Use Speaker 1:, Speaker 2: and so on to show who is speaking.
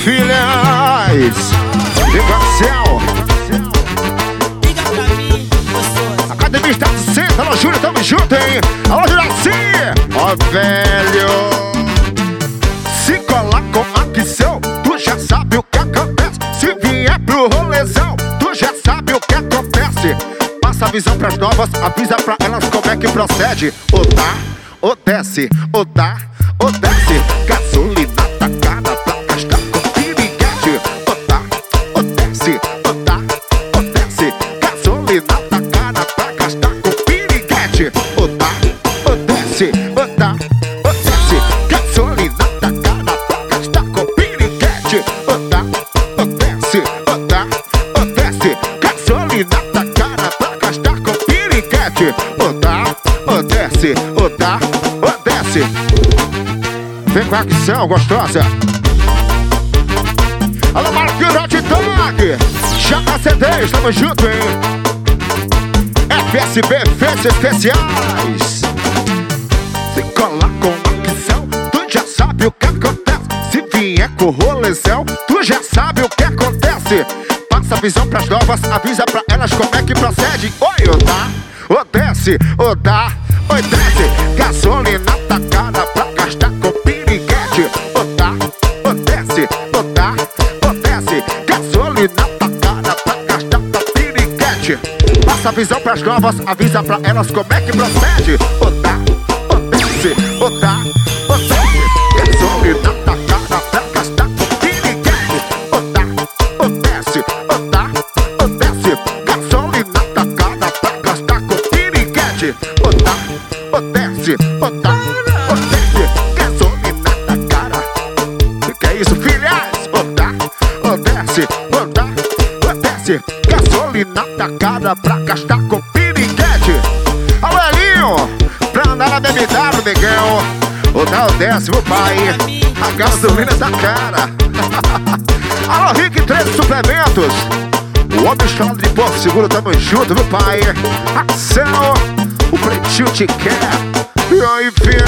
Speaker 1: filhas. Vem com a céu.
Speaker 2: Liga pra mim, gostoso.
Speaker 1: Academia está de centro. Alô, Júlio, tamo junto, hein? Alô, Juraci. Ó, velho. Se colar com a Axel, tu já sabe o que acontece. Se vier pro rolezão, tu já sabe o que acontece. Passa a visão pras novas, avisa pra elas como é que procede. Ou dá, ou desce, ou dá, ou desce. Gasolina tacada pra gastar com piriguete. Ou dá, ou desce, ou dá, ou desce. Gasolina tacada pra gastar com piriguete. Ou dá, ou desce, ou dá, ou desce. Gasolina tacada pra gastar com piriguete. Ou dá, ou desce, ou dá, ou desce. Gasolina tacada pra gastar com piriguete. Ou dá, ou desce, ou dá, ou desce. Vem com a Axel, gostosa. Alô, Marquinhos Hot Dog. Chama CD, estamos juntos, hein? FSB Efeitos Especiais. Se colar com a Axel, tu já sabe o que acontece. Se vier com o rolezão, tu já sabe o que acontece. Passa a visão pras novas, avisa pra elas como é que procede. Oi, ou dá, ou desce, ou dá, ou desce. Gasolina tacada pra gastar com piriguete. Ou dá, ou desce, ou dá, ou desce. Gasolina tacada pra gastar com piriguete. Passa a visão pras novas, avisa pra elas como é que procede. Ou dá, ou desce, ou dá, ou desce. Gasolina tacada pra gastar com piriguete. Ou dá, ou desce, ou dá, ou desce. Gasolina tacada pra gastar com piriguete. Ou dá, ou desce, ou dá, ou desce. Gasolina tacada. Que é isso, filhas? Ou dá, ou desce, ou dá, ou desce. Gasolina tacada pra gastar com piriguete. Alô, Elinho, pra andar na BMW, negão. Ou dá, ou desce, meu pai. A gasolina tá cara. Alô, Rick 13 Suplementos. O homem estrada de Porto Seguro, tamo junto, meu pai. Axel, o pretinho te quer. E aí, filha?